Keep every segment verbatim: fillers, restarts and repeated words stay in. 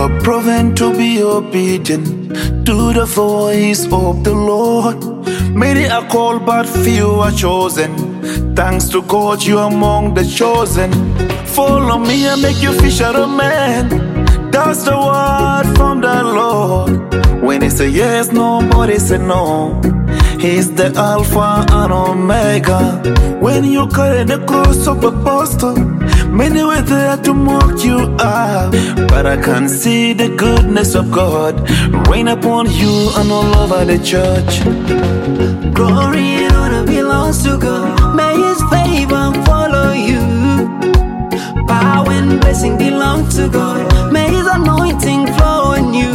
are proven to be obedient to the voice of the Lord. Many are called, but few are chosen. Thanks to God, you are among the chosen. Follow me and make you fisher of men. That's the word from the Lord. When he say yes, nobody say no. He's the Alpha and Omega. When you carry the cross of apostle, many were there to mock you up, but I can see the goodness of God rain upon you and all over the church. Glory and honor belongs to God. May his favor follow you. Power and blessing belong to God. May his anointing flow on you.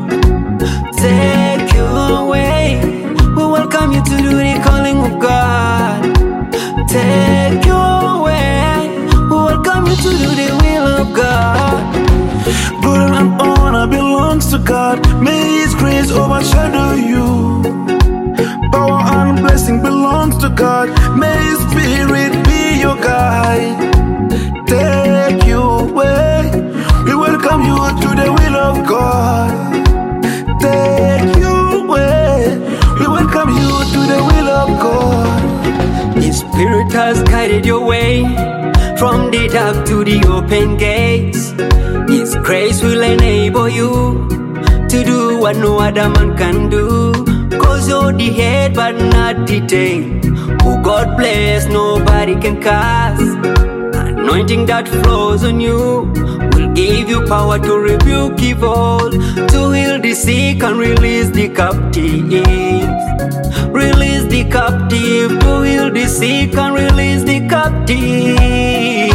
Take your way. We welcome you to do the calling of God. Take your way. We welcome you to do the will of God. Glory and honor belongs to God. May his grace overshadow you. Power and blessing belongs to God. May his spirit be your guide. Take your way. We welcome you to the will of God. Take your way. We welcome you to the will of God. His spirit has guided your way from the dark to the open gates. His grace will enable you to do what no other man can do. Cause you're the head but not the tail. Who God bless, nobody can cast. Anointing that flows on you will give you power to rebuke evil, to heal the sick and release the captives. Release the captive, to heal the sick and release the captive.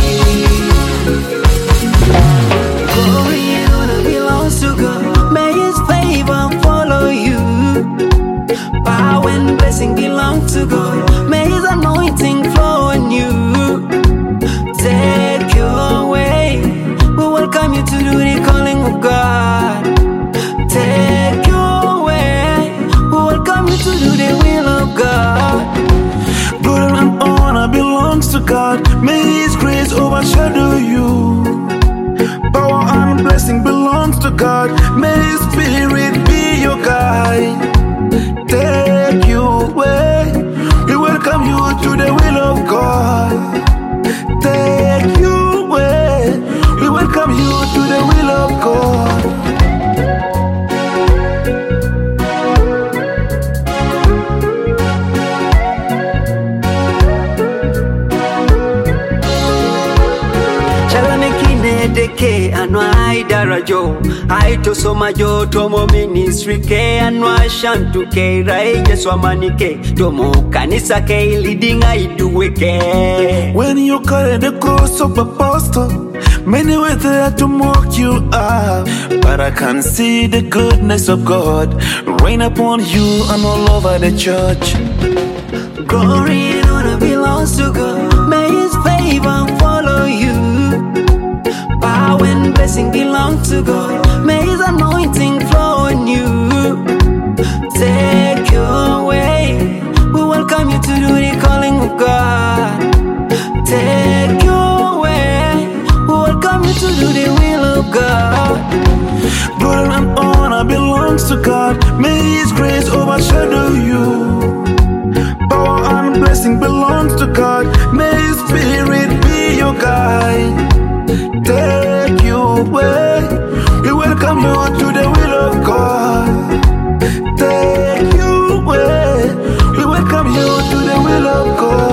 Glory and honor belongs to God. May his favor follow you. Power and blessing belong to God. May his anointing flow on you. Take your way. We welcome you to do the calling of God. Take your way. We welcome you to do the will of God. Glory and honor belongs to God. May his grace overshadow you. Power and blessing belongs to God. May his spirit be your guide. Take your way. We welcome you to the will of God. Take your way. We welcome you to the will of God. Deke anwa idarajo aito somajo tomo ministry ke anwa shantu ke raije swamanike tomo kanisa ke leading aiduwe ke. When you carry the cross of apostle, many were there to mock you up, but I can see the goodness of God rain upon you and all over the church. Glory and honor belongs to God. May his favor follow you. Power and blessing belong to God. May his anointing flow on you. Take your way. We welcome you to do the calling of God. Take your way. We welcome you to do the will of God. Glory and honor belongs to God. May his grace overshadow you. Power and blessing belongs to God. May his spirit be your guide. Take your way. We welcome you to the will of God. Take your way. We welcome you to the will of God.